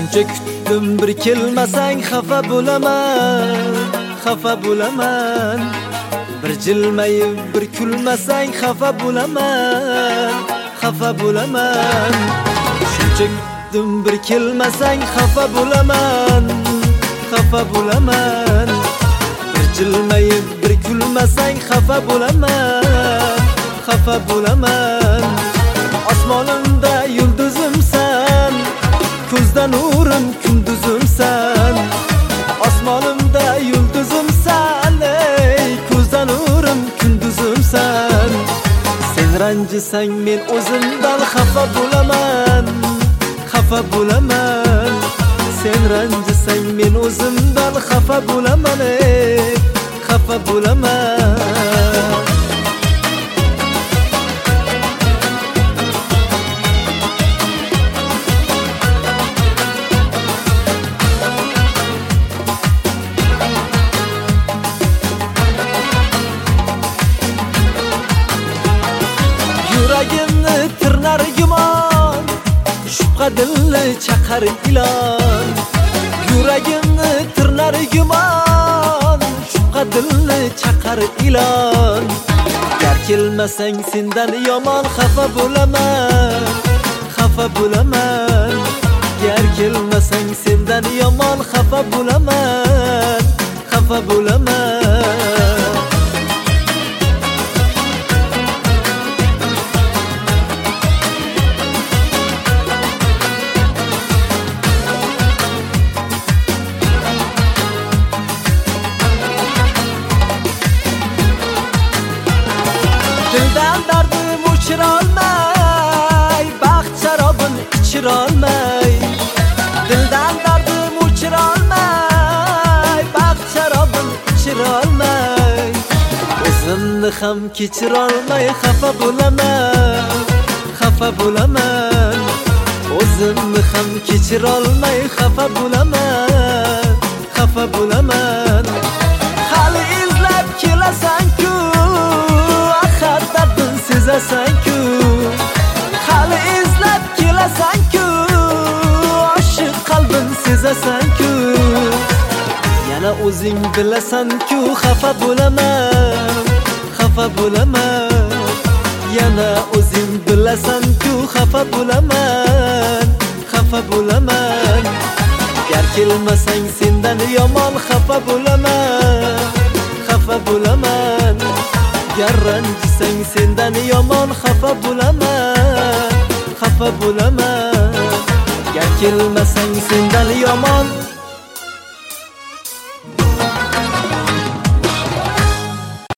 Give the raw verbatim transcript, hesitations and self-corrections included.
Shuncha kutdim bir kelmasang xafa bo'laman, xafa bo'laman. Bir jilmayib bir kulmasang xafa bo'laman, xafa bo'laman. Shuncha kutdim bir kelmasang xafa bo'laman, xafa bo'laman. Bir jilmayib bir kulmasang xafa bo'laman, xafa bo'laman. Osmonimda yulduzimsan, ko'zda nurim kunduzimsan. Osmonimda yulduzimsan, ey ko'zda nurim kunduzimsan. Sen ranjisang men o'zimdan xafa bo'laman, xafa bo'laman. Sen ranjisang men o'zimdan xafa bo'laman, ey xafa bo'laman. Yuragimni tirnar gumon, shubha dilni chaqar ilon. Yuragimni tirnar gumon, shubha dilni chaqar ilon. Gar kelmasang sendan yomon xafa bo'laman, xafa bo'laman. Gar kelmasang sendan yomon xafa bo'laman, xafa bo'laman. Dildan dardim o'chirolmay, baxt sharobini ichirolmay. Dildan dardim o'chirolmay, baxt sharobini ichirolmay. O'zimni ham kechirolmay xafa bo'laman, xafa bo'laman. O'zimni ham kechirolmay xafa bo'laman, xafa bo'laman. Hali izlab kelasan-ku, sezasan-ku, hali izlab kelasan-ku, oshiq qalbim sezasan-ku. Yana o'zing bilasan-ku, xafa bo'laman, xafa bo'laman. Yana o'zing bilasan-ku, xafa bo'laman, xafa bo'laman. Gar kelmasang sendan yomon xafa bo'laman, xafa bo'laman. Gar ranjisang sendan yomon xafa bo'laman, xafa bo'laman. Gar kelmasang sendan yomon